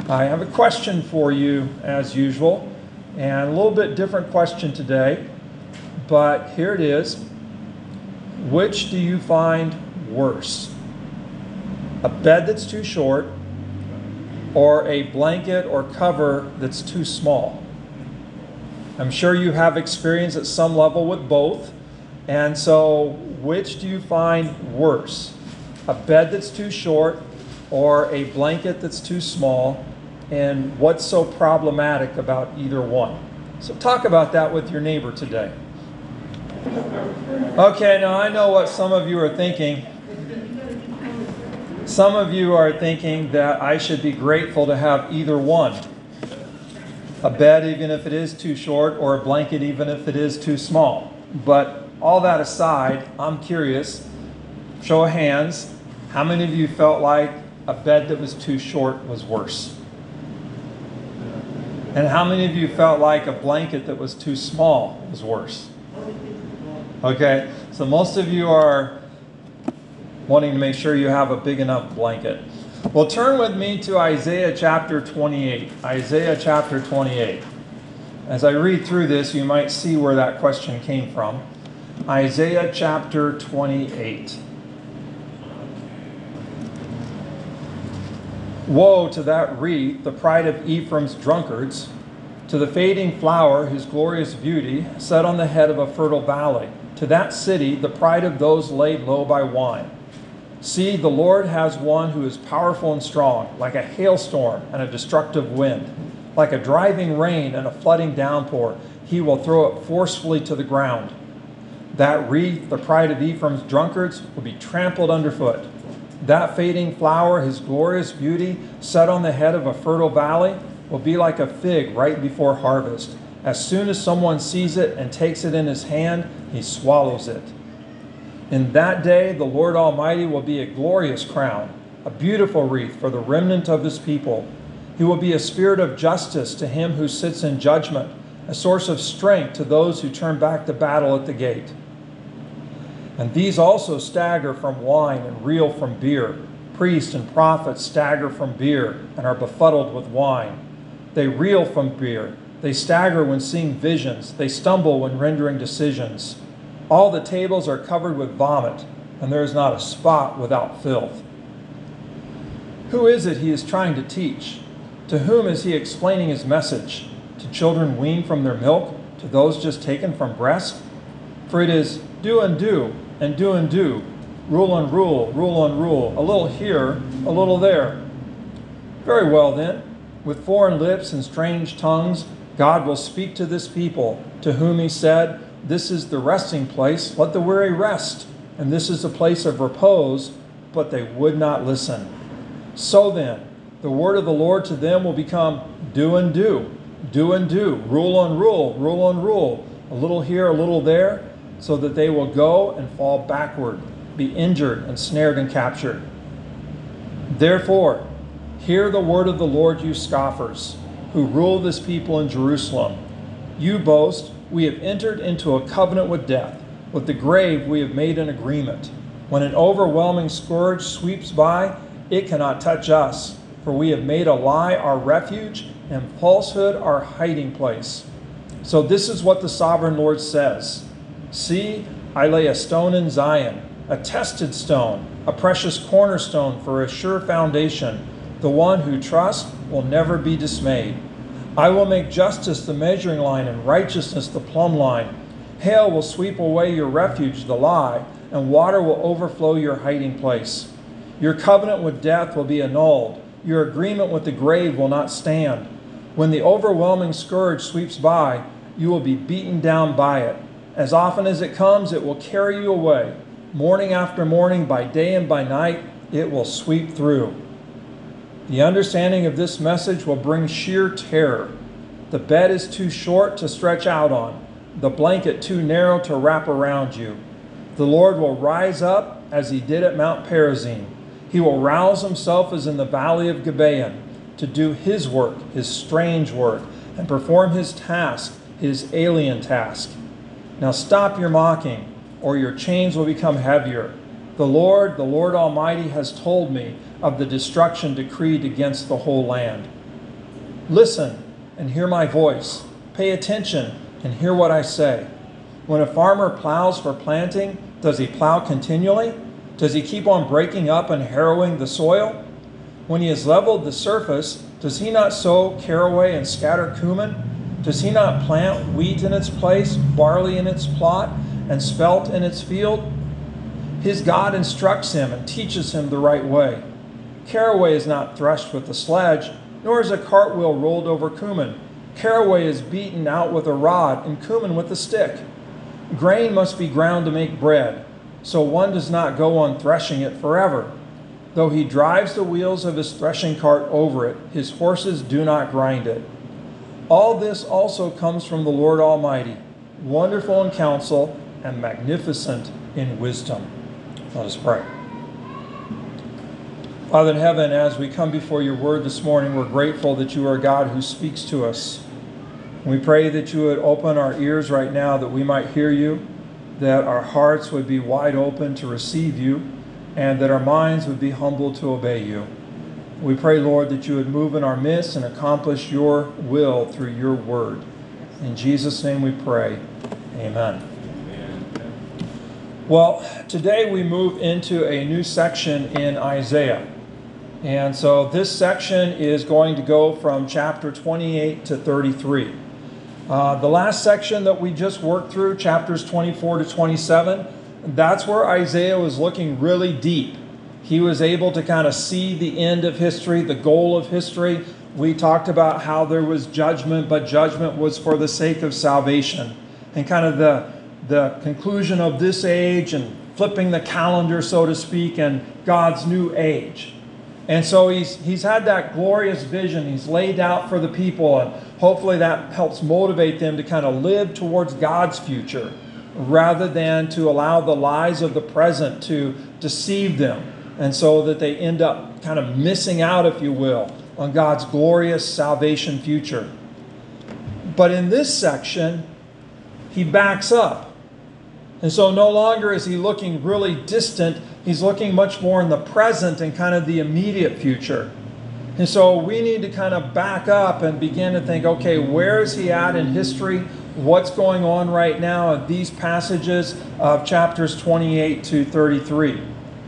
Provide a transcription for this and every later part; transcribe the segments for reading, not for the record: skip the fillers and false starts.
I have a question for you as usual, and a little bit different question today, but here it is. Which do you find worse? A bed that's too short or a blanket or cover that's too small? I'm sure you have experience at some level with both, and so which do you find worse? A bed that's too short or a blanket that's too small? And what's so problematic about either one? So talk about that with your neighbor today. Okay, now I know what some of you are thinking. Some of you are thinking that I should be grateful to have either one. A bed even if it is too short, or a blanket even if it is too small. But all that aside, I'm curious, show of hands, how many of you felt like a bed that was too short was worse? And how many of you felt like a blanket that was too small was worse? Okay, so most of you are wanting to make sure you have a big enough blanket. Well, turn with me to Isaiah chapter 28. Isaiah chapter 28. As I read through this, you might see where that question came from. Isaiah chapter 28. Woe to that wreath, the pride of Ephraim's drunkards, to the fading flower, his glorious beauty, set on the head of a fertile valley, to that city, the pride of those laid low by wine. See, the Lord has one who is powerful and strong, like a hailstorm and a destructive wind, like a driving rain and a flooding downpour. He will throw it forcefully to the ground. That wreath, the pride of Ephraim's drunkards, will be trampled underfoot. That fading flower, his glorious beauty, set on the head of a fertile valley, will be like a fig right before harvest. As soon as someone sees it and takes it in his hand, he swallows it. In that day, the Lord Almighty will be a glorious crown, a beautiful wreath for the remnant of his people. He will be a spirit of justice to him who sits in judgment, a source of strength to those who turn back to battle at the gate. And these also stagger from wine and reel from beer. Priests and prophets stagger from beer and are befuddled with wine. They reel from beer. They stagger when seeing visions. They stumble when rendering decisions. All the tables are covered with vomit, and there is not a spot without filth. Who is it he is trying to teach? To whom is he explaining his message? To children weaned from their milk? To those just taken from breast? For it is do and do, and do and do, rule and rule, rule and rule, a little here, a little there. Very well then, with foreign lips and strange tongues, God will speak to this people, to whom he said, this is the resting place, let the weary rest, and this is the place of repose, but they would not listen. So then, the word of the Lord to them will become do and do, do and do, rule and rule, rule and rule, a little here, a little there, so that they will go and fall backward, be injured and snared and captured. Therefore, hear the word of the Lord, you scoffers, who rule this people in Jerusalem. You boast, we have entered into a covenant with death. With the grave we have made an agreement. When an overwhelming scourge sweeps by, it cannot touch us, for we have made a lie our refuge and falsehood our hiding place. So this is what the sovereign Lord says. See, I lay a stone in Zion, a tested stone, a precious cornerstone for a sure foundation. The one who trusts will never be dismayed. I will make justice the measuring line and righteousness the plumb line. Hail will sweep away your refuge, the lie, and water will overflow your hiding place. Your covenant with death will be annulled. Your agreement with the grave will not stand. When the overwhelming scourge sweeps by, you will be beaten down by it. As often as it comes, it will carry you away. Morning after morning, by day and by night, it will sweep through. The understanding of this message will bring sheer terror. The bed is too short to stretch out on, the blanket too narrow to wrap around you. The Lord will rise up as he did at Mount Perazim. He will rouse himself as in the valley of Gibeon to do his work, his strange work, and perform his task, his alien task. Now stop your mocking, or your chains will become heavier. The Lord Almighty has told me of the destruction decreed against the whole land. Listen and hear my voice. Pay attention and hear what I say. When a farmer plows for planting, does he plow continually? Does he keep on breaking up and harrowing the soil? When he has leveled the surface, does he not sow caraway and scatter cumin? Does he not plant wheat in its place, barley in its plot, and spelt in its field? His God instructs him and teaches him the right way. Caraway is not threshed with a sledge, nor is a cartwheel rolled over cumin. Caraway is beaten out with a rod, and cumin with a stick. Grain must be ground to make bread, so one does not go on threshing it forever. Though he drives the wheels of his threshing cart over it, his horses do not grind it. All this also comes from the Lord Almighty, wonderful in counsel and magnificent in wisdom. Let us pray. Father in heaven, as we come before your word this morning, we're grateful that you are a God who speaks to us. We pray that you would open our ears right now that we might hear you, that our hearts would be wide open to receive you, and that our minds would be humble to obey you. We pray, Lord, that you would move in our midst and accomplish your will through your word. In Jesus' name we pray. Amen. Well, today we move into a new section in Isaiah. And so this section is going to go from chapter 28 to 33. The last section that we just worked through, chapters 24 to 27, that's where Isaiah was looking really deep. He was able to kind of see the end of history, the goal of history. We talked about how there was judgment, but judgment was for the sake of salvation. And kind of the conclusion of this age and flipping the calendar, so to speak, and God's new age. And so he's had that glorious vision. He's laid out for the people, and hopefully that helps motivate them to kind of live towards God's future rather than to allow the lies of the present to deceive them, and so that they end up kind of missing out, if you will, on God's glorious salvation future. But in this section, he backs up. And so no longer is he looking really distant, he's looking much more in the present and kind of the immediate future. And so we need to kind of back up and begin to think, okay, where is he at in history? What's going on right now in these passages of chapters 28 to 33?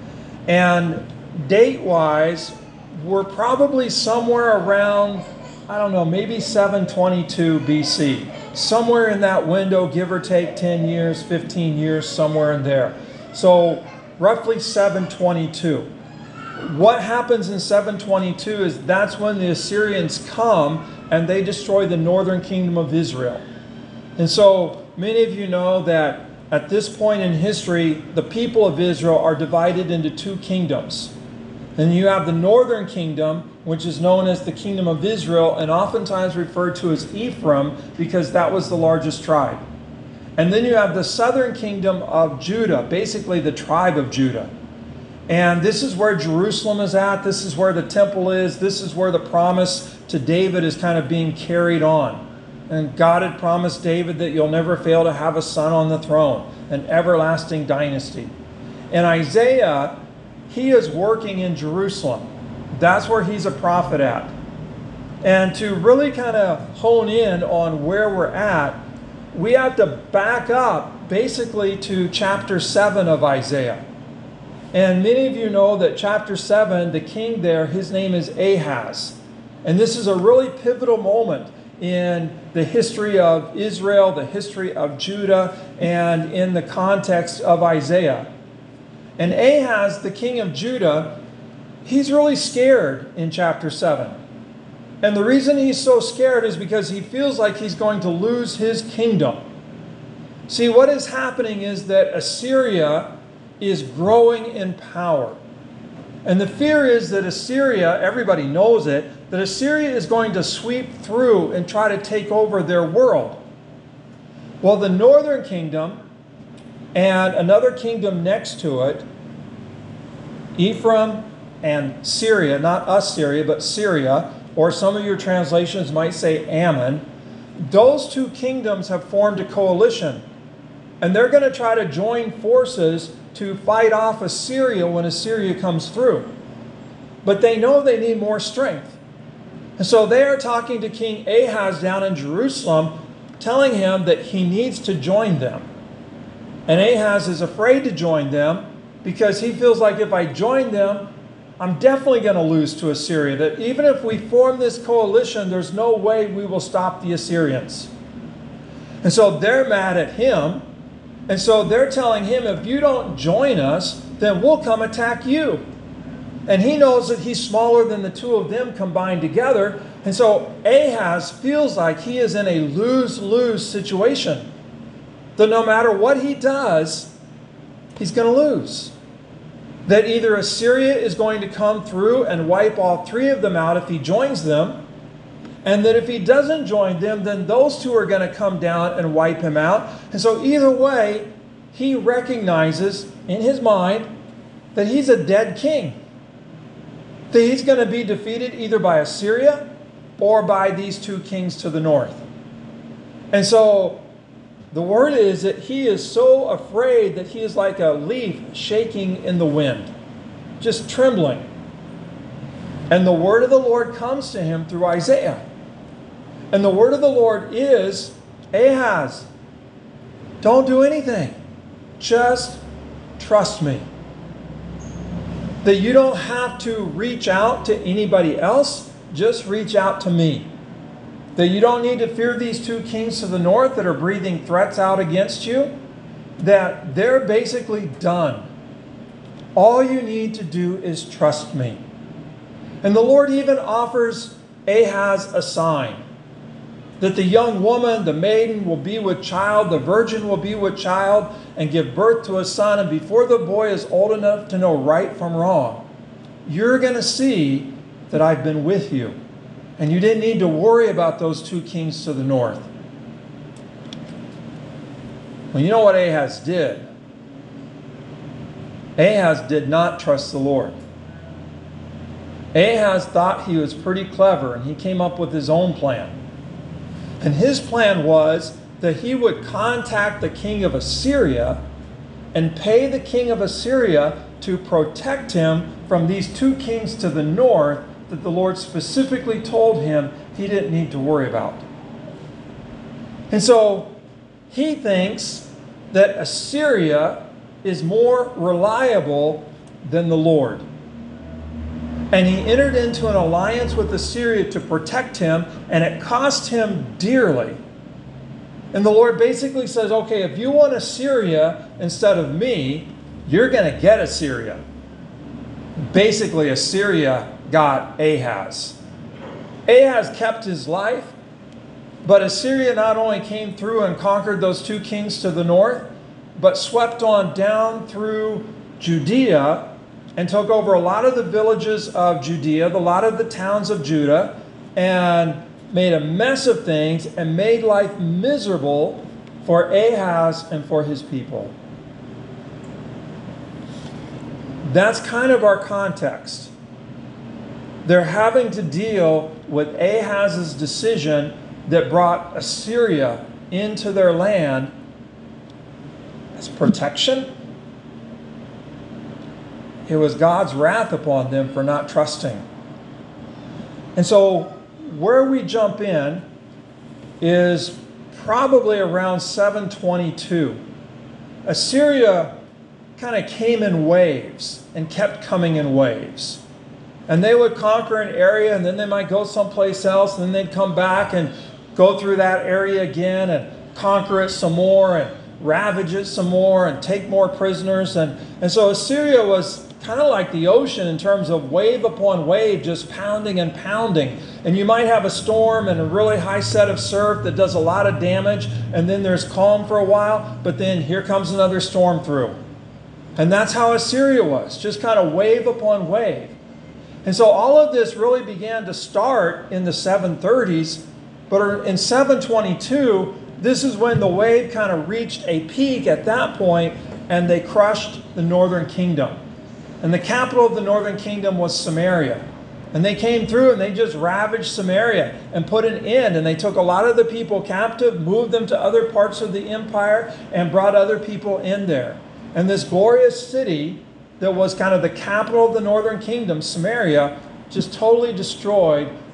And date-wise, we're probably somewhere around, I don't know, maybe 722 BC. Somewhere in that window, give or take 10 years, 15 years, somewhere in there. So roughly 722. What happens in 722 is that's when the Assyrians come and they destroy the northern kingdom of Israel. And so many of you know that at this point in history, the people of Israel are divided into two kingdoms. And you have the northern kingdom, which is known as the kingdom of Israel, and oftentimes referred to as Ephraim because that was the largest tribe. And then you have the southern kingdom of Judah, basically the tribe of Judah. And this is where Jerusalem is at. This is where the temple is. This is where the promise to David is kind of being carried on. And God had promised David that you'll never fail to have a son on the throne, an everlasting dynasty. And Isaiah, he is working in Jerusalem. That's where he's a prophet at. And to really kind of hone in on where we're at, we have to back up basically to chapter 7 of Isaiah. And many of you know that chapter 7, the king there, his name is Ahaz. And this is a really pivotal moment in the history of Israel, the history of Judah, and in the context of Isaiah. And Ahaz, the king of Judah, he's really scared in chapter 7. And the reason he's so scared is because he feels like he's going to lose his kingdom. See, what is happening is that Assyria is growing in power. And the fear is that Assyria, everybody knows it, that Assyria is going to sweep through and try to take over their world. Well, the northern kingdom and another kingdom next to it, Ephraim and Syria, not Assyria, but Syria, or some of your translations might say Ammon, those two kingdoms have formed a coalition. And they're going to try to join forces to fight off Assyria when Assyria comes through. But they know they need more strength. And so they are talking to King Ahaz down in Jerusalem, telling him that he needs to join them. And Ahaz is afraid to join them because he feels like if I join them, I'm definitely going to lose to Assyria. That even if we form this coalition, there's no way we will stop the Assyrians. And so they're mad at him. And so they're telling him, if you don't join us, then we'll come attack you. And he knows that he's smaller than the two of them combined together. And so Ahaz feels like he is in a lose-lose situation. That no matter what he does, he's going to lose. That either Assyria is going to come through and wipe all three of them out if he joins them, and that if he doesn't join them, then those two are going to come down and wipe him out. And so either way, he recognizes in his mind that he's a dead king. That he's going to be defeated either by Assyria or by these two kings to the north. And so the word is that he is so afraid that he is like a leaf shaking in the wind, just trembling. And the word of the Lord comes to him through Isaiah. And the word of the Lord is, Ahaz, don't do anything. Just trust me. That you don't have to reach out to anybody else. Just reach out to me. That you don't need to fear these two kings to the north that are breathing threats out against you. That they're basically done. All you need to do is trust me. And the Lord even offers Ahaz a sign. That the young woman, the maiden, will be with child, the virgin will be with child, and give birth to a son. And before the boy is old enough to know right from wrong, you're going to see that I've been with you. And you didn't need to worry about those two kings to the north. Well, you know what Ahaz did? Ahaz did not trust the Lord. Ahaz thought he was pretty clever, and he came up with his own plan. And his plan was that he would contact the king of Assyria and pay the king of Assyria to protect him from these two kings to the north that the Lord specifically told him he didn't need to worry about. And so he thinks that Assyria is more reliable than the Lord. And he entered into an alliance with Assyria to protect him, and it cost him dearly. And the Lord basically says, okay, if you want Assyria instead of me, you're going to get Assyria. Basically, Assyria got Ahaz. Ahaz kept his life, but Assyria not only came through and conquered those two kings to the north, but swept on down through Judea and took over a lot of the villages of Judea, a lot of the towns of Judah, and made a mess of things and made life miserable for Ahaz and for his people. That's kind of our context. They're having to deal with Ahaz's decision that brought Assyria into their land as protection. It was God's wrath upon them for not trusting. And so where we jump in is probably around 722. Assyria kind of came in waves and kept coming in waves. And they would conquer an area, and then they might go someplace else, and then they'd come back and go through that area again and conquer it some more and ravage it some more and take more prisoners. And so Assyria was kind of like the ocean in terms of wave upon wave, just pounding and pounding. And you might have a storm and a really high set of surf that does a lot of damage, and then there's calm for a while, but then here comes another storm through. And that's how Assyria was, just kind of wave upon wave. And so all of this really began to start in the 730s, but in 722, this is when the wave kind of reached a peak at that point, and they crushed the northern kingdom. And the capital of the northern kingdom was Samaria. And they came through and they just ravaged Samaria and put an end. And they took a lot of the people captive, moved them to other parts of the empire, and brought other people in there. And this glorious city that was kind of the capital of the northern kingdom, Samaria, just totally destroyed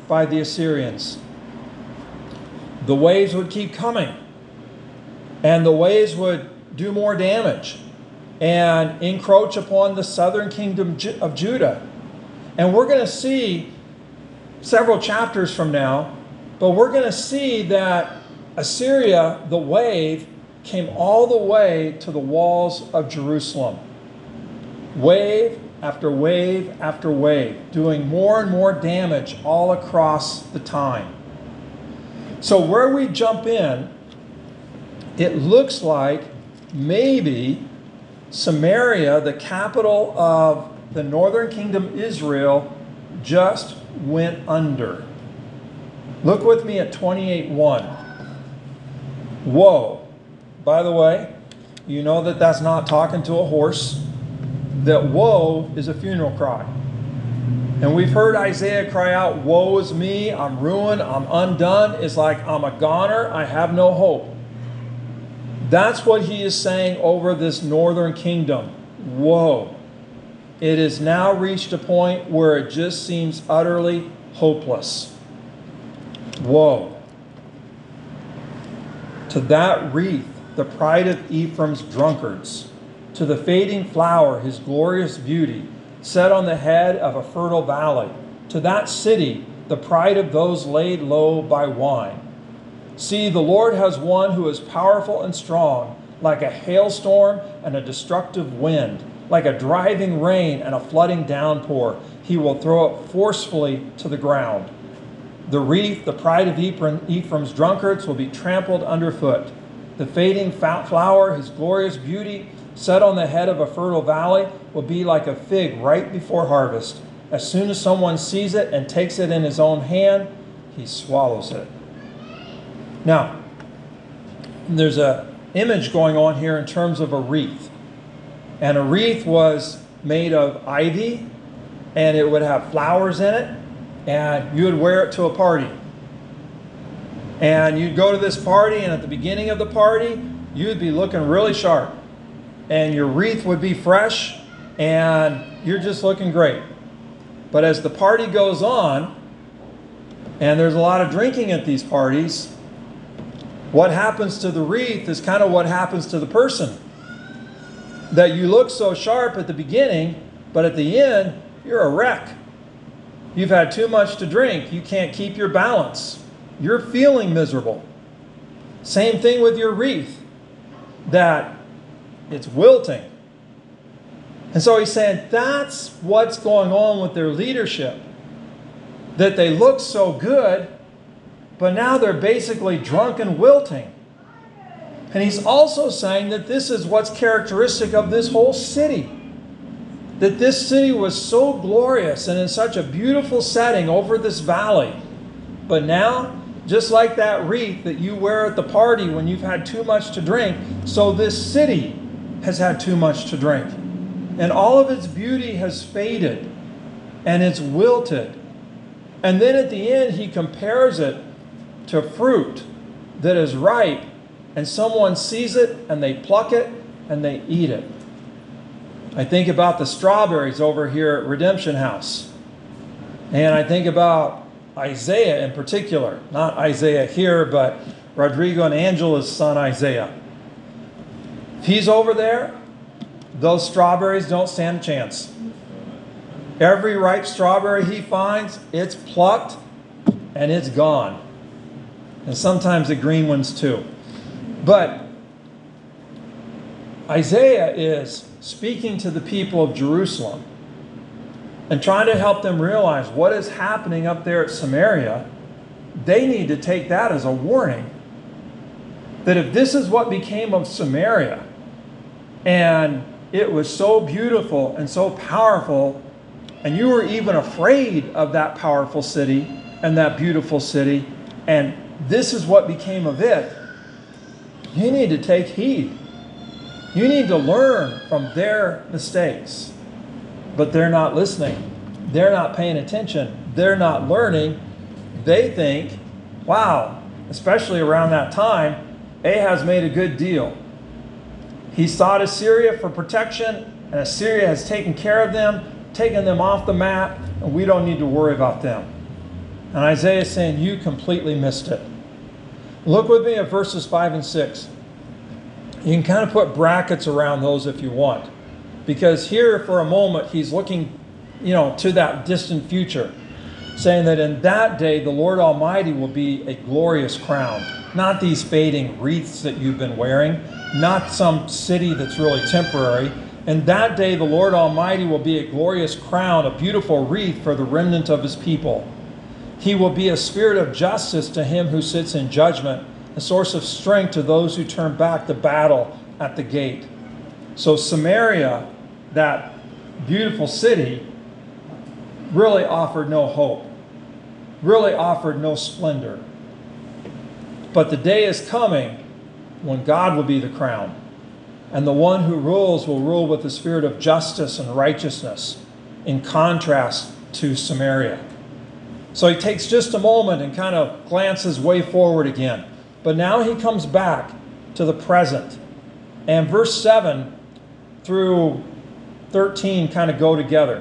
by the Assyrians. The waves would keep coming, and the waves would do more damage and encroach upon the southern kingdom of Judah. And we're going to see several chapters from now, but we're going to see that Assyria, the wave, came all the way to the walls of Jerusalem. Wave after wave after wave, doing more and more damage all across the time. So where we jump in, it looks like maybe Samaria, the capital of the northern kingdom Israel, just went under. Look with me at 28:1. Woe. By the way, you know that that's not talking to a horse. That woe is a funeral cry. And we've heard Isaiah cry out, woe is me, I'm ruined, I'm undone. It's like, I'm a goner, I have no hope. That's what he is saying over this northern kingdom. Woe. It has now reached a point where it just seems utterly hopeless. Woe. To that wreath, the pride of Ephraim's drunkards, to the fading flower, his glorious beauty, set on the head of a fertile valley, to that city, the pride of those laid low by wine. See, the Lord has one who is powerful and strong, like a hailstorm and a destructive wind, like a driving rain and a flooding downpour. He will throw it forcefully to the ground. The wreath, the pride of Ephraim's drunkards, will be trampled underfoot. The fading flower, his glorious beauty, set on the head of a fertile valley, will be like a fig right before harvest. As soon as someone sees it and takes it in his own hand, he swallows it. Now, there's an image going on here in terms of a wreath. And a wreath was made of ivy, and it would have flowers in it, and you would wear it to a party. And you'd go to this party, and at the beginning of the party, you'd be looking really sharp. And your wreath would be fresh, and you're just looking great. But as the party goes on, and there's a lot of drinking at these parties, what happens to the wreath is kind of what happens to the person. That you look so sharp at the beginning, but at the end, you're a wreck. You've had too much to drink. You can't keep your balance. You're feeling miserable. Same thing with your wreath, that it's wilting. And so he's saying that's what's going on with their leadership. That they look so good, but now they're basically drunk and wilting. And he's also saying that this is what's characteristic of this whole city. That this city was so glorious and in such a beautiful setting over this valley. But now, just like that wreath that you wear at the party when you've had too much to drink, so this city has had too much to drink. And all of its beauty has faded and it's wilted. And then at the end, he compares it to fruit that is ripe, and someone sees it and they pluck it and they eat it. I think about the strawberries over here at Redemption House. And I think about Isaiah in particular. Not Isaiah here, but Rodrigo and Angela's son Isaiah. If he's over there, those strawberries don't stand a chance. Every ripe strawberry he finds, it's plucked and it's gone. And sometimes the green ones too. But Isaiah is speaking to the people of Jerusalem and trying to help them realize what is happening up there at Samaria. They need to take that as a warning. That if this is what became of Samaria, and it was so beautiful and so powerful, and you were even afraid of that powerful city and that beautiful city, and this is what became of it, you need to take heed. You need to learn from their mistakes. But they're not listening. They're not paying attention. They're not learning. They think, wow, especially around that time, Ahaz made a good deal. He sought Assyria for protection, and Assyria has taken care of them, taken them off the map, and we don't need to worry about them. And Isaiah is saying, you completely missed it. Look with me at verses 5 and 6. You can kind of put brackets around those if you want. Because here for a moment he's looking, to that distant future, saying that in that day the Lord Almighty will be a glorious crown. Not these fading wreaths that you've been wearing, not some city that's really temporary. In that day the Lord Almighty will be a glorious crown, a beautiful wreath for the remnant of his people. He will be a spirit of justice to him who sits in judgment, a source of strength to those who turn back to battle at the gate. So Samaria, that beautiful city, really offered no hope, really offered no splendor. But the day is coming when God will be the crown, and the one who rules will rule with the spirit of justice and righteousness, in contrast to Samaria. So he takes just a moment and kind of glances way forward again. But now he comes back to the present. And verse 7 through 13 kind of go together.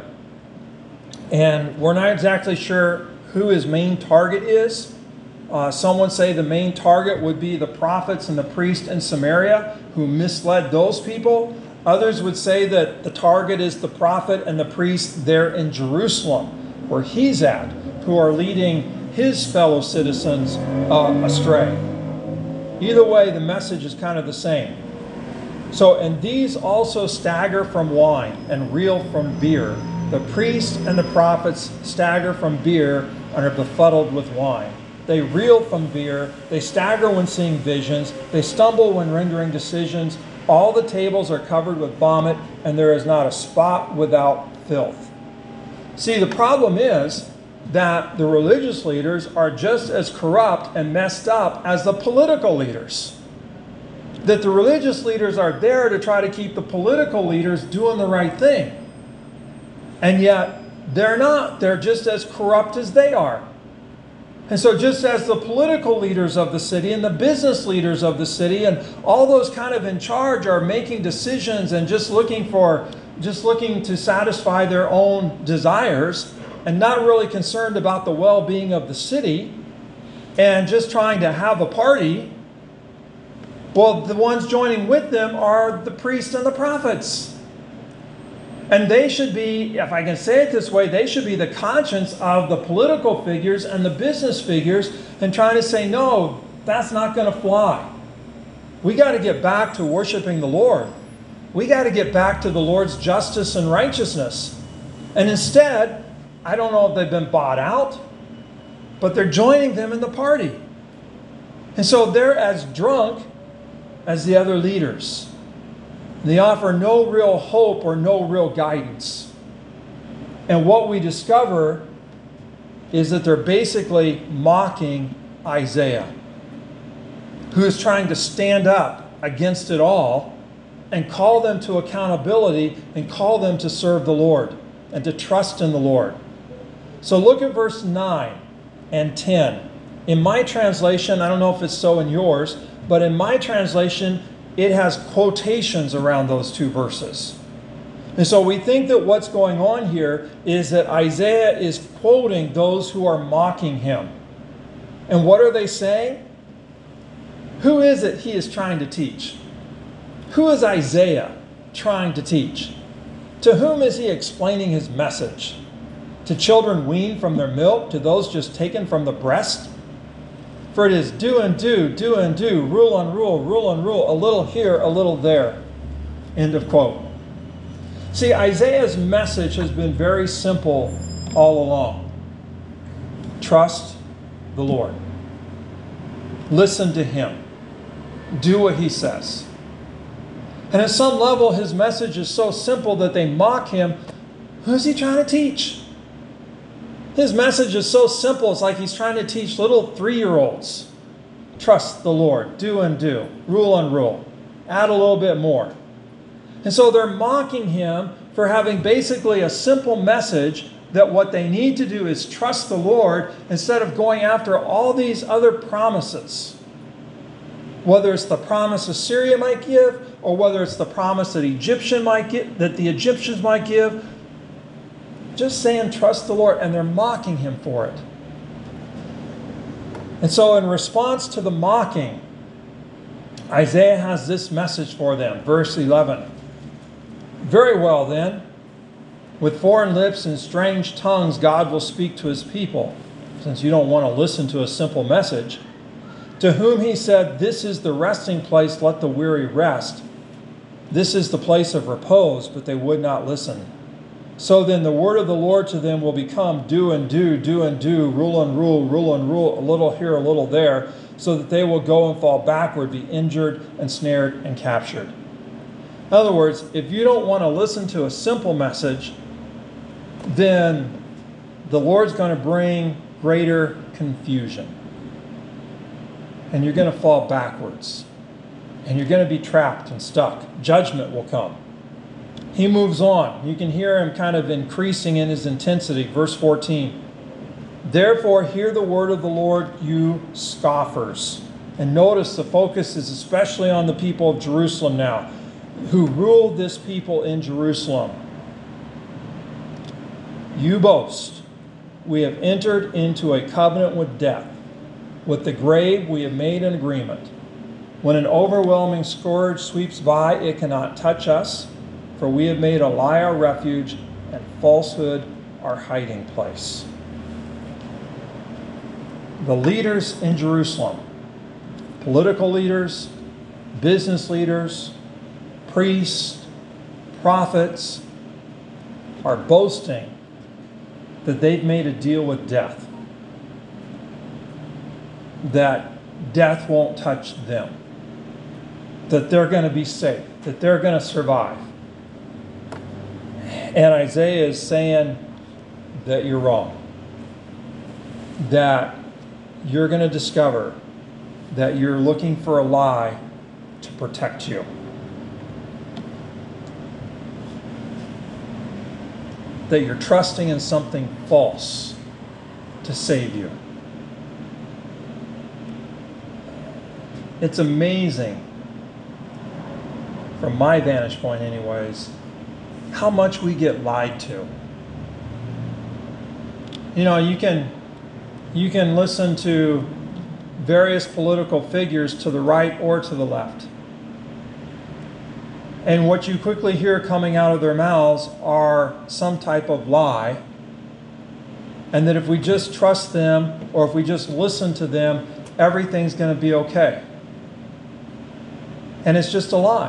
And we're not exactly sure who his main target is. Some would say the main target would be the prophets and the priests in Samaria who misled those people. Others would say that the target is the prophet and the priest there in Jerusalem, where he's at, who are leading his fellow citizens astray. Either way, the message is kind of the same. So, and these also stagger from wine and reel from beer. The priests and the prophets stagger from beer and are befuddled with wine. They reel from beer, they stagger when seeing visions, they stumble when rendering decisions. All the tables are covered with vomit, and there is not a spot without filth. See, the problem is that the religious leaders are just as corrupt and messed up as the political leaders. That the religious leaders are there to try to keep the political leaders doing the right thing. And yet, they're not. They're just as corrupt as they are. And so just as the political leaders of the city and the business leaders of the city and all those kind of in charge are making decisions and just looking to satisfy their own desires and not really concerned about the well-being of the city and just trying to have a party, well, the ones joining with them are the priests and the prophets. And they should be, if I can say it this way, they should be the conscience of the political figures and the business figures and trying to say, no, that's not going to fly. We got to get back to worshiping the Lord. We got to get back to the Lord's justice and righteousness. And instead, I don't know if they've been bought out, but they're joining them in the party. And so they're as drunk as the other leaders. They offer no real hope or no real guidance. And what we discover is that they're basically mocking Isaiah, who is trying to stand up against it all and call them to accountability and call them to serve the Lord and to trust in the Lord. So look at verse 9 and 10. In my translation, I don't know if it's so in yours, but in my translation, it has quotations around those two verses. And so we think that what's going on here is that Isaiah is quoting those who are mocking him. And what are they saying? Who is it he is trying to teach? Who is Isaiah trying to teach? To whom is he explaining his message? To children weaned from their milk? To those just taken from the breast? For it is do and do, do and do, rule and rule, rule and rule, a little here, a little there. End of quote. See, Isaiah's message has been very simple all along. Trust the Lord. Listen to him. Do what he says. And at some level, his message is so simple that they mock him. Who's he trying to teach? His message is so simple, it's like he's trying to teach little 3-year-olds. Trust the Lord. Do and do. Rule and rule. Add a little bit more. And so they're mocking him for having basically a simple message that what they need to do is trust the Lord instead of going after all these other promises. Whether it's the promise Assyria might give, or whether it's the promise that the Egyptians might give, just saying trust the Lord, and they're mocking him for it. And so in response to the mocking, Isaiah has this message for them. Verse 11. Very well then, with foreign lips and strange tongues, God will speak to his people, since you don't want to listen to a simple message. To whom he said, this is the resting place, let the weary rest. This is the place of repose, but they would not listen. So then the word of the Lord to them will become do and do, do and do, rule and rule, rule and rule, a little here, a little there, so that they will go and fall backward, be injured and snared and captured. In other words, if you don't want to listen to a simple message, then the Lord's going to bring greater confusion. And you're going to fall backwards. And you're going to be trapped and stuck. Judgment will come. He moves on. You can hear him kind of increasing in his intensity. Verse 14. Therefore, hear the word of the Lord, you scoffers. And notice the focus is especially on the people of Jerusalem now, who ruled this people in Jerusalem. You boast, we have entered into a covenant with death. With the grave we have made an agreement. When an overwhelming scourge sweeps by, it cannot touch us, for we have made a lie our refuge and falsehood our hiding place. The leaders in Jerusalem, political leaders, business leaders, priests, prophets, are boasting that they've made a deal with death. That death won't touch them. That they're going to be safe. That they're going to survive. And Isaiah is saying that you're wrong. That you're going to discover that you're looking for a lie to protect you. That you're trusting in something false to save you. It's amazing, from my vantage point anyways, how much we get lied to. You know, you can listen to various political figures to the right or to the left. And what you quickly hear coming out of their mouths are some type of lie. And that if we just trust them, or if we just listen to them, everything's going to be okay. And it's just a lie.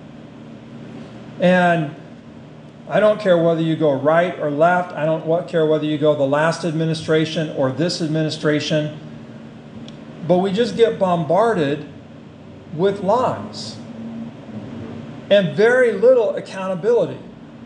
And I don't care whether you go right or left. I don't care whether you go the last administration or this administration. But we just get bombarded with lies. And very little accountability.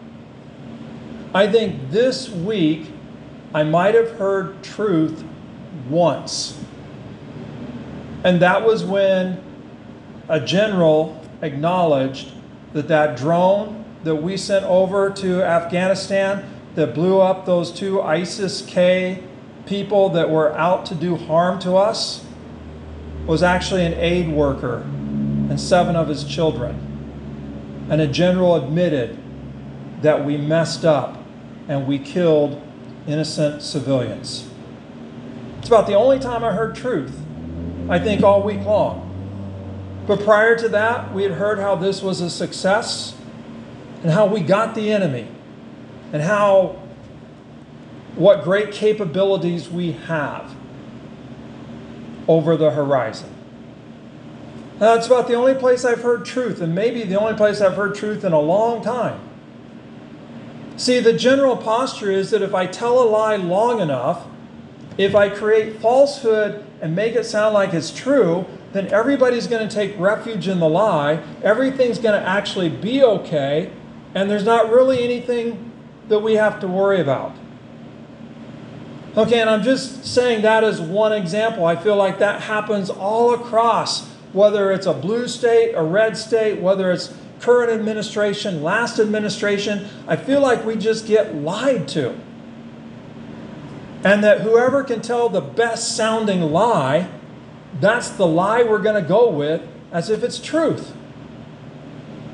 I think this week I might have heard truth once. And that was when a general acknowledged that drone that we sent over to Afghanistan that blew up those 2 ISIS-K people that were out to do harm to us was actually an aid worker and 7 of his children. And a general admitted that we messed up and we killed innocent civilians. It's about the only time I heard truth, I think, all week long. But prior to that, we had heard how this was a success and how we got the enemy and what great capabilities we have over the horizon. Now, that's about the only place I've heard truth, and maybe the only place I've heard truth in a long time. See, the general posture is that if I tell a lie long enough, if I create falsehood and make it sound like it's true, then everybody's going to take refuge in the lie, everything's going to actually be okay, and there's not really anything that we have to worry about. Okay, and I'm just saying that as one example. I feel like that happens all across, whether it's a blue state, a red state, whether it's current administration, last administration. I feel like we just get lied to. And that whoever can tell the best sounding lie, that's the lie we're going to go with as if it's truth.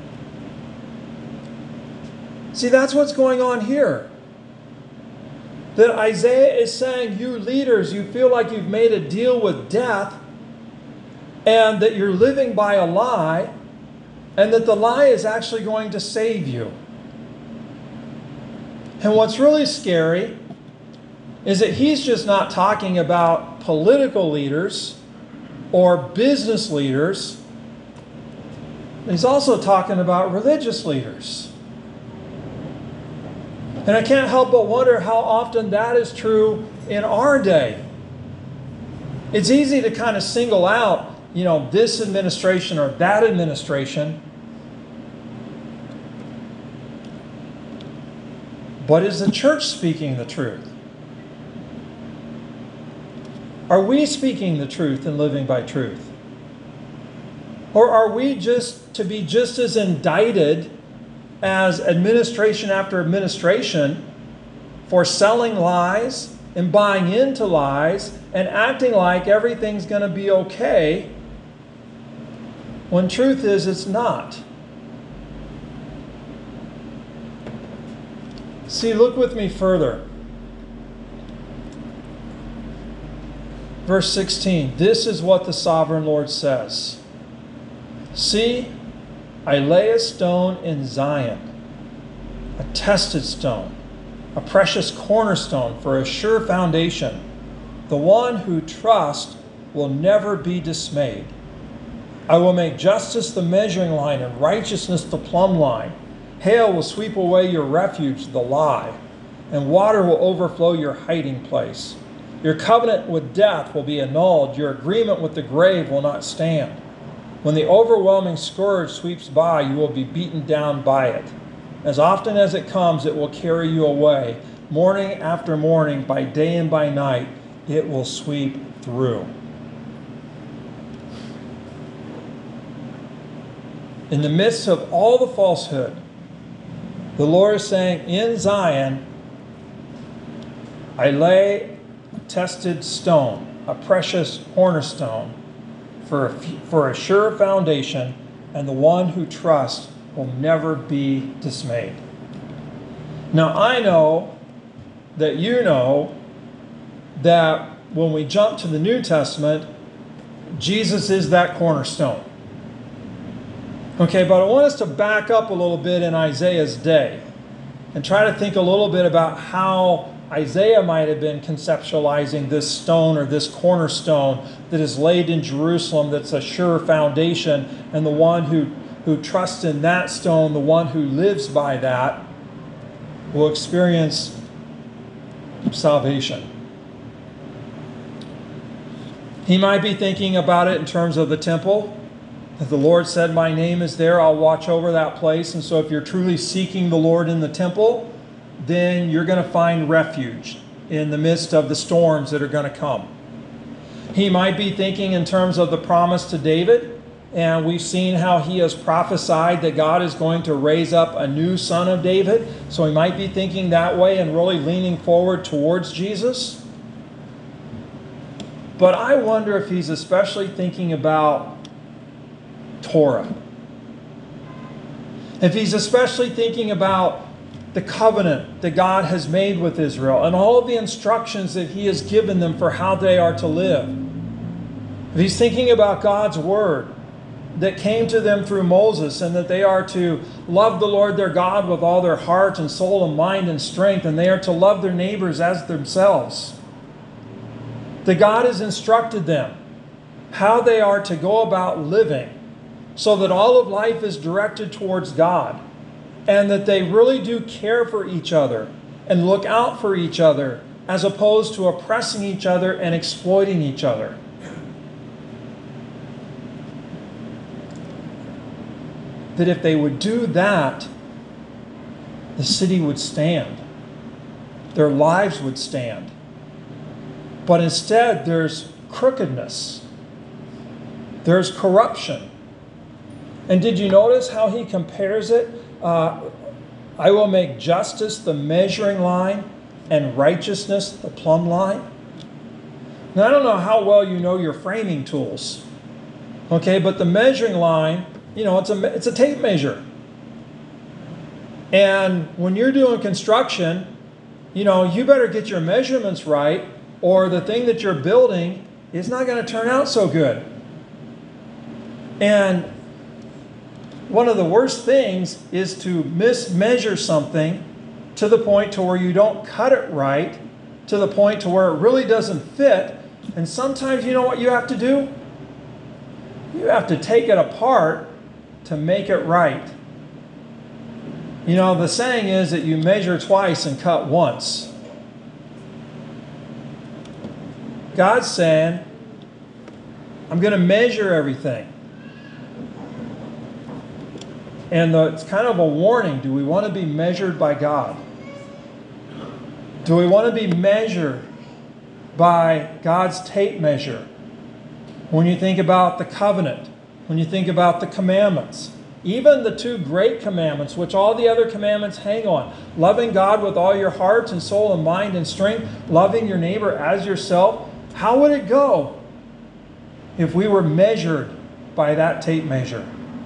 See, that's what's going on here. That Isaiah is saying, you leaders, you feel like you've made a deal with death and that you're living by a lie, and that the lie is actually going to save you. And what's really scary is that he's just not talking about political leaders or business leaders. He's also talking about religious leaders. And I can't help but wonder how often that is true in our day. It's easy to kind of single out, this administration or that administration. But is the church speaking the truth? Are we speaking the truth and living by truth? Or are we just to be just as indicted as administration after administration for selling lies and buying into lies and acting like everything's going to be okay, when truth is it's not? See, look with me further. Verse 16, this is what the sovereign Lord says. See, I lay a stone in Zion, a tested stone, a precious cornerstone for a sure foundation. The one who trusts will never be dismayed. I will make justice the measuring line and righteousness the plumb line. Hail will sweep away your refuge, the lie, and water will overflow your hiding place. Your covenant with death will be annulled. Your agreement with the grave will not stand. When the overwhelming scourge sweeps by, you will be beaten down by it. As often as it comes, it will carry you away. Morning after morning, by day and by night, it will sweep through. In the midst of all the falsehood, the Lord is saying, in Zion, I lay a tested stone, a precious cornerstone, for a sure foundation, and the one who trusts will never be dismayed. Now, I know that you know that when we jump to the New Testament, Jesus is that cornerstone. Okay, but I want us to back up a little bit in Isaiah's day and try to think a little bit about how Isaiah might have been conceptualizing this stone or this cornerstone that is laid in Jerusalem that's a sure foundation, and the one who trusts in that stone, the one who lives by that, will experience salvation. He might be thinking about it in terms of the temple. If the Lord said, my name is there, I'll watch over that place. And so if you're truly seeking the Lord in the temple, then you're going to find refuge in the midst of the storms that are going to come. He might be thinking in terms of the promise to David, and we've seen how he has prophesied that God is going to raise up a new son of David. So he might be thinking that way and really leaning forward towards Jesus. But I wonder if he's especially thinking about Torah. If he's especially thinking about the covenant that God has made with Israel and all of the instructions that he has given them for how they are to live. If he's thinking about God's word that came to them through Moses, and that they are to love the Lord their God with all their heart and soul and mind and strength, and they are to love their neighbors as themselves. That God has instructed them how they are to go about living so that all of life is directed towards God, and that they really do care for each other and look out for each other as opposed to oppressing each other and exploiting each other. That if they would do that, the city would stand. Their lives would stand. But instead, there's crookedness. There's corruption. And did you notice how he compares it? I will make justice the measuring line and righteousness the plumb line. Now, I don't know how well you know your framing tools. Okay, but the measuring line, it's a tape measure. And when you're doing construction, you better get your measurements right, or the thing that you're building is not going to turn out so good. And one of the worst things is to mismeasure something to the point to where you don't cut it right, to the point to where it really doesn't fit. And sometimes you know what you have to do? You have to take it apart to make it right. The saying is that you measure twice and cut once. God's saying, I'm going to measure everything. And it's kind of a warning. Do we want to be measured by God? Do we want to be measured by God's tape measure? When you think about the covenant, when you think about the commandments, even the 2 great commandments, which all the other commandments hang on, loving God with all your heart and soul and mind and strength, loving your neighbor as yourself, how would it go if we were measured by that tape measure?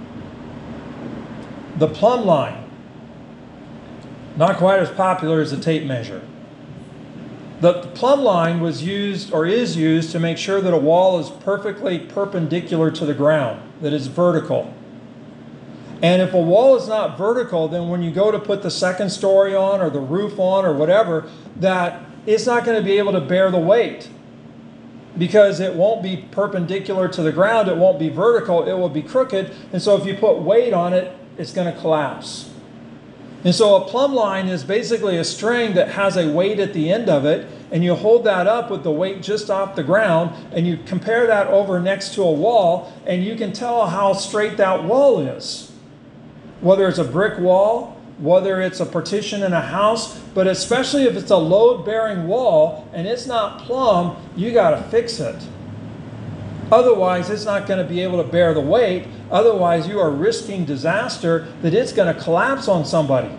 The plumb line, not quite as popular as the tape measure. The plumb line was used, or is used, to make sure that a wall is perfectly perpendicular to the ground, that is vertical. And if a wall is not vertical, then when you go to put the second story on or the roof on or whatever, that it's not going to be able to bear the weight, because it won't be perpendicular to the ground, it won't be vertical, it will be crooked. And so if you put weight on it, it's going to collapse. And so a plumb line is basically a string that has a weight at the end of it, and you hold that up with the weight just off the ground, and you compare that over next to a wall, and you can tell how straight that wall is. Whether it's a brick wall, whether it's a partition in a house, but especially if it's a load-bearing wall and it's not plumb, you got to fix it. Otherwise, it's not going to be able to bear the weight. Otherwise, you are risking disaster, that it's going to collapse on somebody.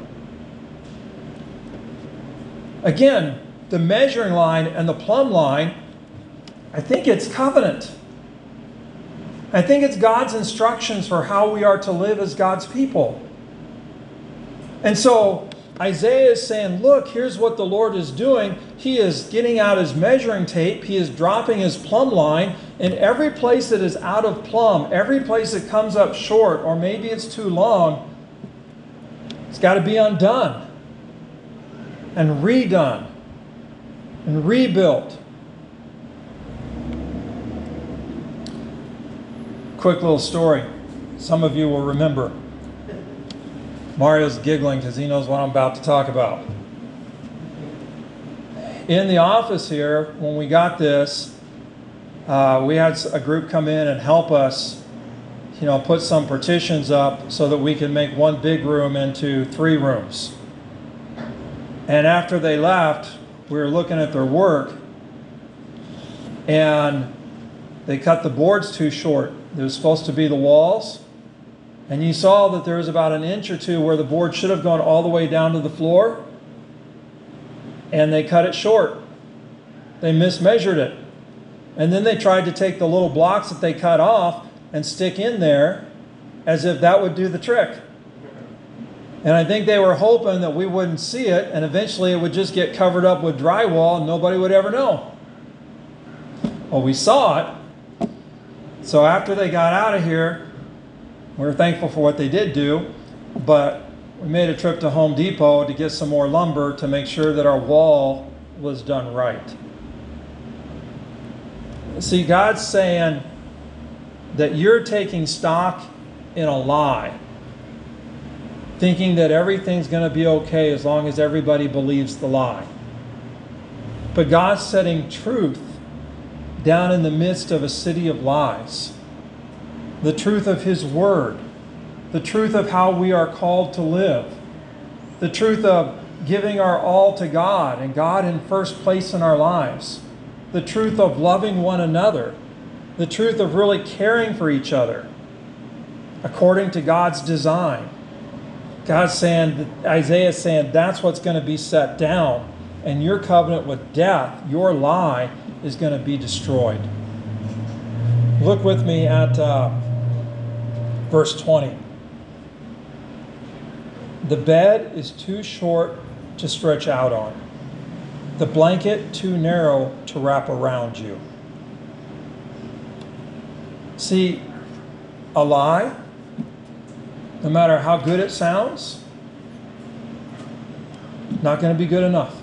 Again, the measuring line and the plumb line, I think it's covenant. I think it's God's instructions for how we are to live as God's people. And so Isaiah is saying, look, here's what the Lord is doing. He is getting out his measuring tape. He is dropping his plumb line. And every place that is out of plumb, every place that comes up short, or maybe it's too long, it's got to be undone and redone and rebuilt. Quick little story. Some of you will remember. Mario's giggling because he knows what I'm about to talk about. In the office here, when we got this, we had a group come in and help us, put some partitions up so that we can make one big room into 3 rooms. And after they left, we were looking at their work, and they cut the boards too short. There was supposed to be the walls, and you saw that there was about an inch or 2 where the board should have gone all the way down to the floor, and they cut it short. They mismeasured it. And then they tried to take the little blocks that they cut off and stick in there as if that would do the trick. And I think they were hoping that we wouldn't see it, and eventually it would just get covered up with drywall and nobody would ever know. Well, we saw it. So after they got out of here, we were thankful for what they did do, but we made a trip to Home Depot to get some more lumber to make sure that our wall was done right. See, God's saying that you're taking stock in a lie, thinking that everything's going to be okay as long as everybody believes the lie. But God's setting truth down in the midst of a city of lies. The truth of His Word, the truth of how we are called to live, the truth of giving our all to God and God in first place in our lives, the truth of loving one another, the truth of really caring for each other according to God's design. God's saying, Isaiah's saying, that's what's going to be set down, and your covenant with death, your lie, is going to be destroyed. Look with me at verse 20. The bed is too short to stretch out on. the blanket too narrow to wrap around you. See, a lie, no matter how good it sounds, not going to be good enough.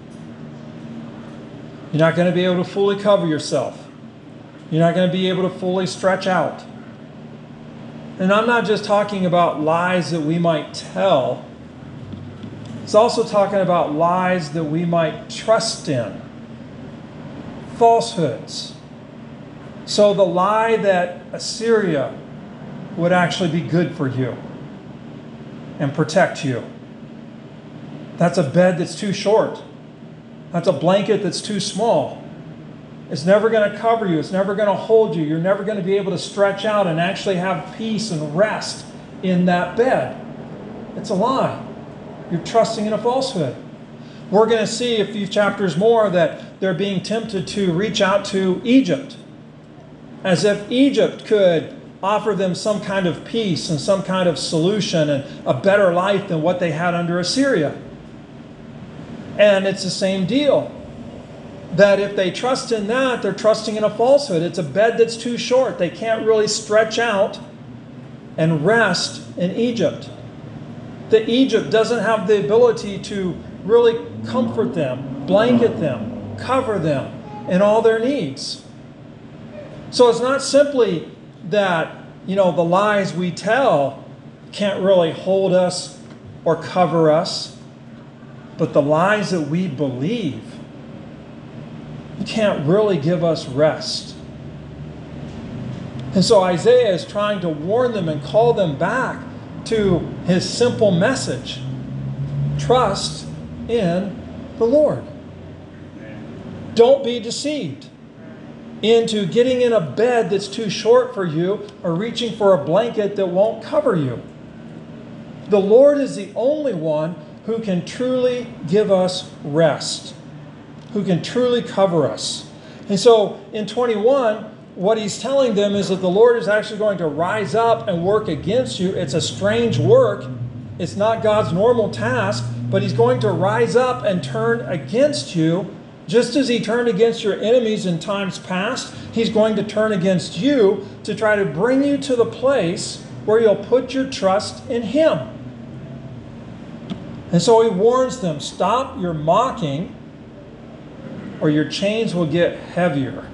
You're not going to be able to fully cover yourself. You're not going to be able to fully stretch out. And I'm not just talking about lies that we might tell. It's also talking about lies that we might trust in. Falsehoods. So the lie that Assyria would actually be good for you and protect you. That's a bed that's too short. That's a blanket that's too small. It's never going to cover you. It's never going to hold you. You're never going to be able to stretch out and actually have peace and rest in that bed. It's a lie. You're trusting in a falsehood. We're going to see a few chapters more that they're being tempted to reach out to Egypt, as if Egypt could offer them some kind of peace and some kind of solution and a better life than what they had under Assyria. And it's the same deal. That if they trust in that, they're trusting in a falsehood. It's a bed that's too short. They can't really stretch out and rest in Egypt. That Egypt doesn't have the ability to really comfort them, blanket them, cover them in all their needs. So it's not simply that, the lies we tell can't really hold us or cover us, but the lies that we believe can't really give us rest. And so Isaiah is trying to warn them and call them back to his simple message. Trust in the Lord. Don't be deceived into getting in a bed that's too short for you or reaching for a blanket that won't cover you. The Lord is the only one who can truly give us rest, who can truly cover us. And so in 21, what he's telling them is that the Lord is actually going to rise up and work against you. It's a strange work. It's not God's normal task, but he's going to rise up and turn against you. Just as he turned against your enemies in times past, he's going to turn against you to try to bring you to the place where you'll put your trust in him. And so he warns them, stop your mocking, or your chains will get heavier.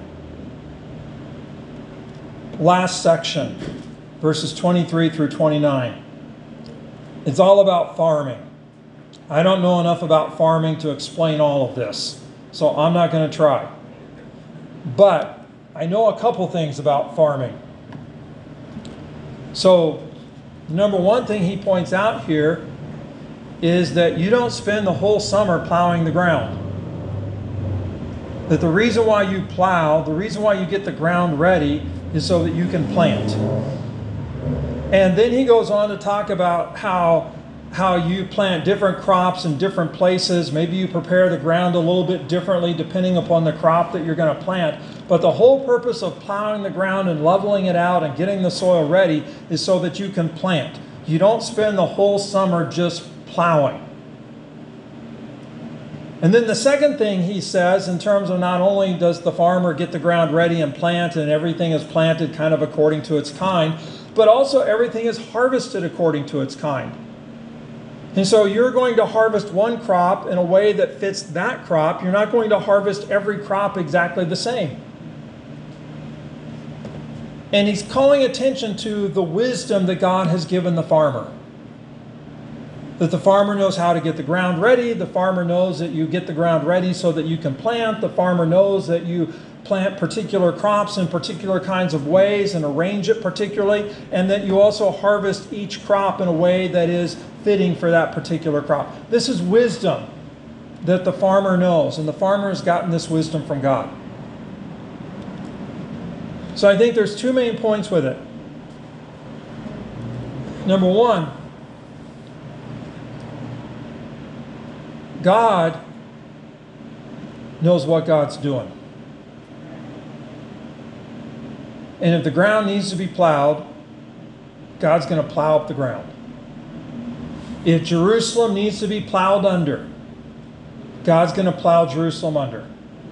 Last section, verses 23 through 29. It's all about farming. I don't know enough about farming to explain all of this, so I'm not going to try. But I know a couple things about farming. So, the number one thing he points out here is that you don't spend the whole summer plowing the ground. That the reason why you plow, the reason why you get the ground ready is so that you can plant. And then he goes on to talk about how you plant different crops in different places. Maybe you prepare the ground a little bit differently depending upon the crop that you're going to plant. But the whole purpose of plowing the ground and leveling it out and getting the soil ready is so that you can plant. You don't spend the whole summer just plowing. And then the second thing he says, in terms of not only does the farmer get the ground ready and plant, and everything is planted kind of according to its kind, but also everything is harvested according to its kind. And so you're going to harvest one crop in a way that fits that crop. You're not going to harvest every crop exactly the same. And he's calling attention to the wisdom that God has given the farmer. That the farmer knows how to get the ground ready. The farmer knows that you get the ground ready so that you can plant. The farmer knows that you plant particular crops in particular kinds of ways and arrange it particularly, and that you also harvest each crop in a way that is fitting for that particular crop. This is wisdom that the farmer knows, and the farmer has gotten this wisdom from God. So I think there's two main points with it. Number one, God knows what God's doing. And if the ground needs to be plowed, God's going to plow up the ground. If Jerusalem needs to be plowed under, God's going to plow Jerusalem under.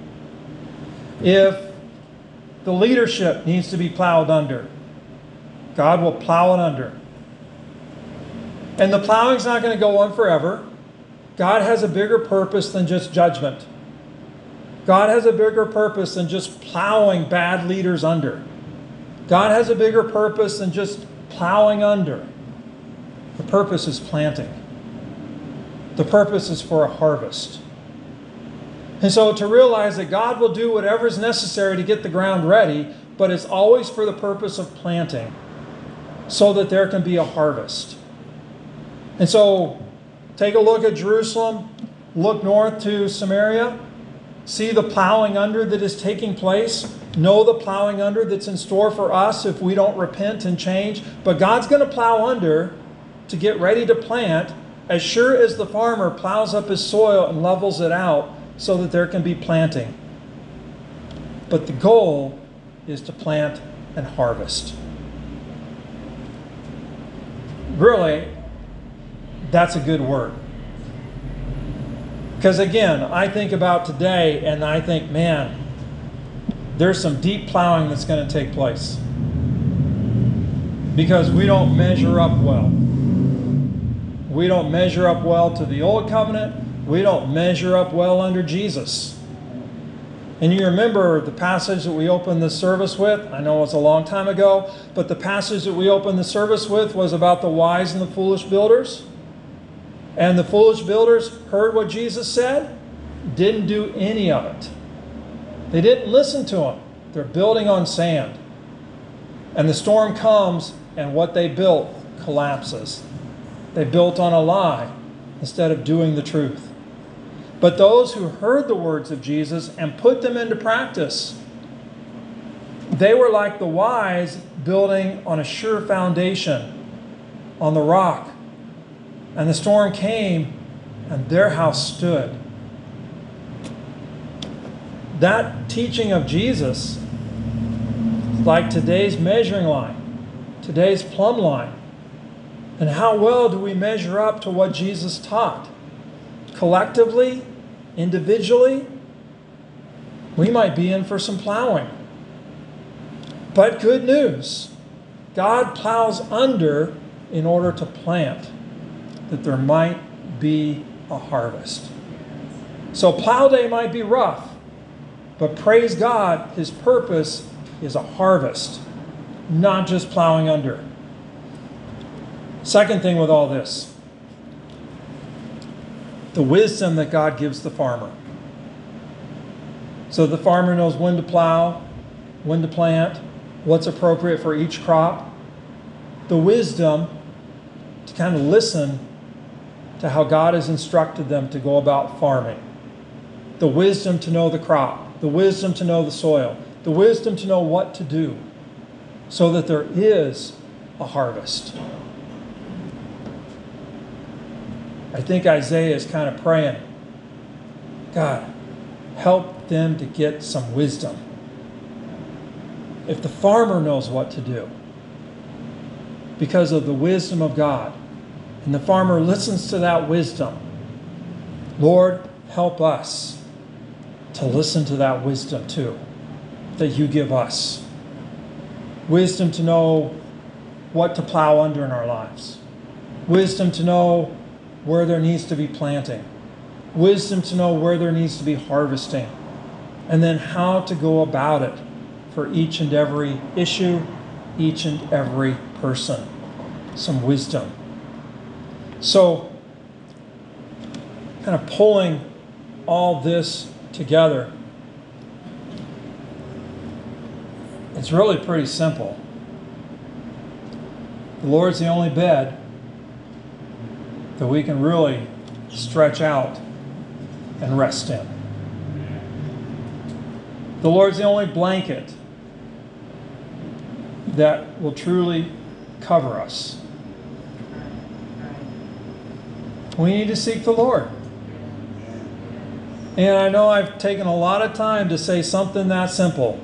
If the leadership needs to be plowed under, God will plow it under. And the plowing's not going to go on forever. God has a bigger purpose than just judgment. God has a bigger purpose than just plowing bad leaders under. God has a bigger purpose than just plowing under. The purpose is planting. The purpose is for a harvest. And so to realize that God will do whatever is necessary to get the ground ready, but it's always for the purpose of planting, so that there can be a harvest. And so take a look at Jerusalem, look north to Samaria, see the plowing under that is taking place, know the plowing under that's in store for us if we don't repent and change. But God's going to plow under to get ready to plant, as sure as the farmer plows up his soil and levels it out so that there can be planting. But the goal is to plant and harvest. Really, that's a good word. Because again, I think about today and I think, man, there's some deep plowing that's going to take place. Because we don't measure up well. We don't measure up well to the old covenant. We don't measure up well under Jesus. And you remember the passage that we opened the service with? I know it was a long time ago, but the passage that we opened the service with was about the wise and the foolish builders. And the foolish builders heard what Jesus said, didn't do any of it. They didn't listen to him. They're building on sand. And the storm comes, and what they built collapses. They built on a lie instead of doing the truth. But those who heard the words of Jesus and put them into practice, they were like the wise building on a sure foundation, on the rock. And the storm came, and their house stood. That teaching of Jesus is like today's measuring line, today's plumb line. And how well do we measure up to what Jesus taught? Collectively, individually, we might be in for some plowing. But good news, God plows under in order to plant, that there might be a harvest. So plow day might be rough, but praise God, his purpose is a harvest, not just plowing under. Second thing with all this, the wisdom that God gives the farmer. So the farmer knows when to plow, when to plant, what's appropriate for each crop. The wisdom to kind of listen to how God has instructed them to go about farming. The wisdom to know the crop, the wisdom to know the soil, the wisdom to know what to do so that there is a harvest. I think Isaiah is kind of praying, God, help them to get some wisdom. If the farmer knows what to do because of the wisdom of God, and the farmer listens to that wisdom, Lord, help us to listen to that wisdom too, that you give us. Wisdom to know what to plow under in our lives. Wisdom to know where there needs to be planting. Wisdom to know where there needs to be harvesting. And then how to go about it for each and every issue, each and every person. Some wisdom. So, kind of pulling all this together, it's really pretty simple. The Lord's the only bed that we can really stretch out and rest in. The Lord's the only blanket that will truly cover us. We need to seek the Lord. And I know I've taken a lot of time to say something that simple.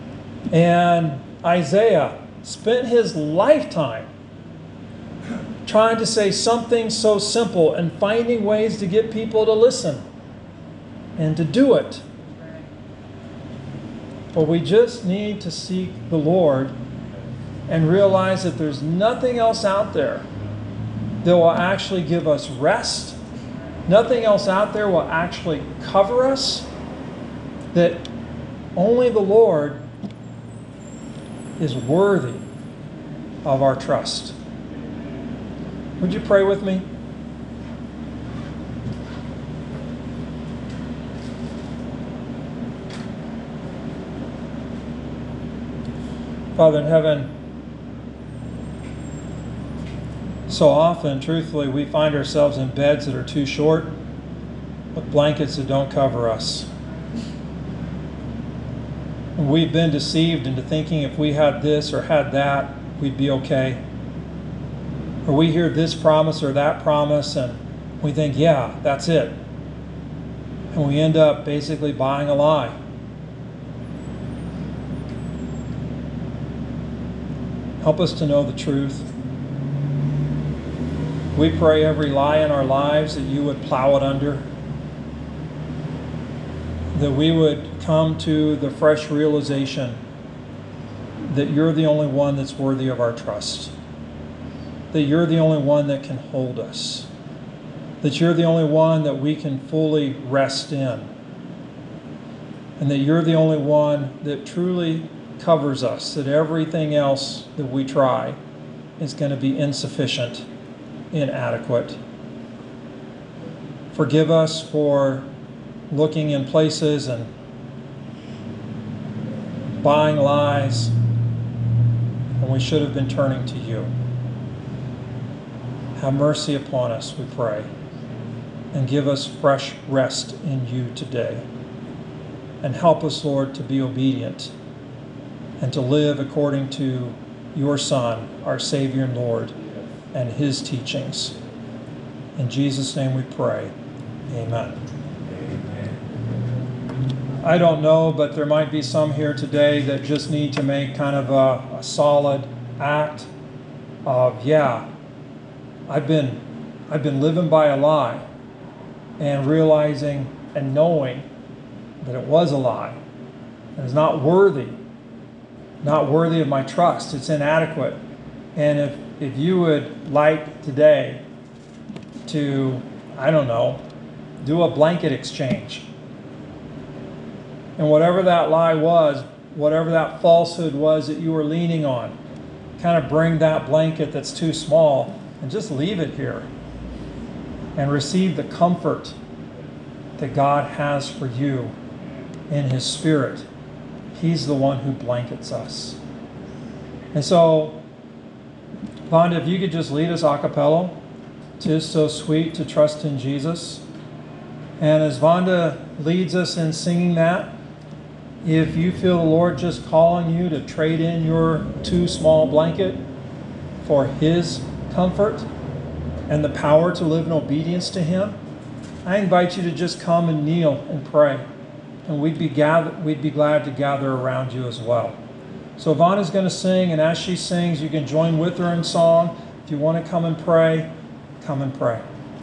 And Isaiah spent his lifetime trying to say something so simple and finding ways to get people to listen and to do it. But we just need to seek the Lord and realize that there's nothing else out there that will actually give us rest. Nothing else out there will actually cover us. That only the Lord is worthy of our trust. Would you pray with me? Father in heaven, so often, truthfully, we find ourselves in beds that are too short, with blankets that don't cover us. And we've been deceived into thinking if we had this or had that, we'd be okay. Or we hear this promise or that promise and we think, yeah, that's it. And we end up basically buying a lie. Help us to know the truth. We pray every lie in our lives that you would plow it under. That we would come to the fresh realization that you're the only one that's worthy of our trust. That you're the only one that can hold us. That you're the only one that we can fully rest in. And that you're the only one that truly covers us. That everything else that we try is going to be insufficient, inadequate. Forgive us for looking in places and buying lies when we should have been turning to you. Have mercy upon us, we pray, and give us fresh rest in you today. And help us, Lord, to be obedient and to live according to your Son, our Savior and Lord, and his teachings. In Jesus' name we pray. Amen. I don't know, but there might be some here today that just need to make kind of a solid act of, yeah, I've been living by a lie, and realizing and knowing that it was a lie. And it's not worthy of my trust. It's inadequate. And if you would like today to, I don't know, do a blanket exchange. And whatever that lie was, whatever that falsehood was that you were leaning on, kind of bring that blanket that's too small and just leave it here. And receive the comfort that God has for you in his Spirit. He's the one who blankets us. And so, Vonda, if you could just lead us a cappella. 'Tis so sweet to trust in Jesus. And as Vonda leads us in singing that, if you feel the Lord just calling you to trade in your too small blanket for his comfort and the power to live in obedience to him, I invite you to just come and kneel and pray. And we'd be glad to gather around you as well. So Vonda's going to sing, and as she sings, you can join with her in song. If you want to come and pray, come and pray.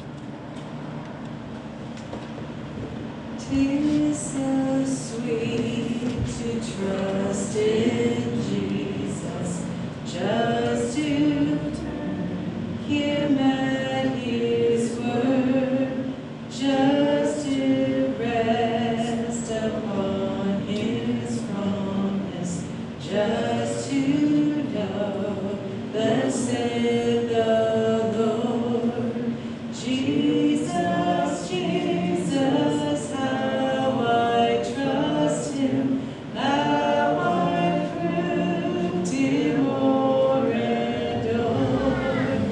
'Tis so sweet to trust in Jesus, just to hear him at his word, just to rest upon his promise, just to know thus saith the Lord. Jesus, Jesus, how I trust him, how I proved him o'er and o'er.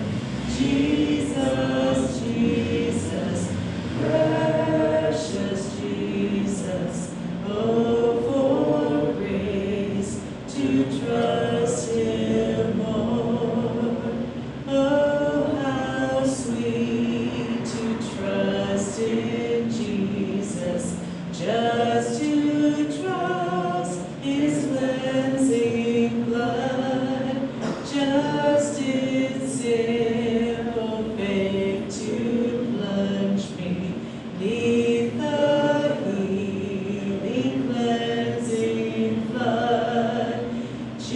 Jesus, Jesus, precious Jesus, oh, for grace to trust him more. Oh, how sweet to trust in Jesus, just to trust his cleansing blood, just in sin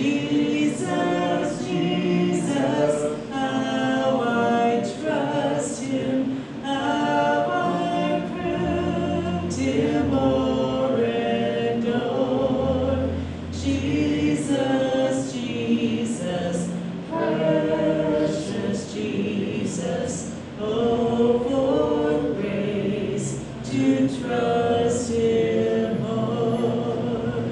Jesus, Jesus, how I trust him, how I proved him o'er and o'er. Jesus, Jesus, precious Jesus, oh, for grace to trust him more.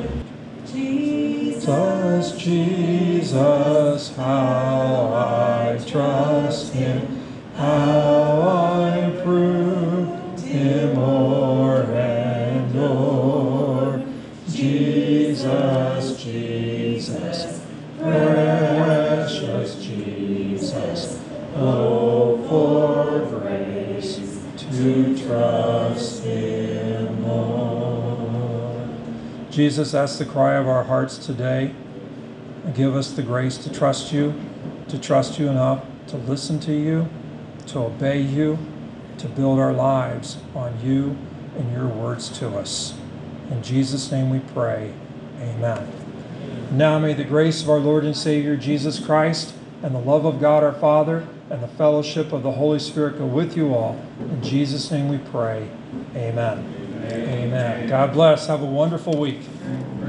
Jesus, Jesus, how I trust him, how I prove him o'er and o'er. Jesus, Jesus, precious Jesus, oh, for grace to trust him more. Jesus, that's the cry of our hearts today. Give us the grace to trust you enough to listen to you, to obey you, to build our lives on you and your words to us. In Jesus' name we pray. Amen. Now may the grace of our Lord and Savior Jesus Christ and the love of God our Father and the fellowship of the Holy Spirit go with you all. In Jesus' name we pray. Amen. Amen. God bless. Have a wonderful week.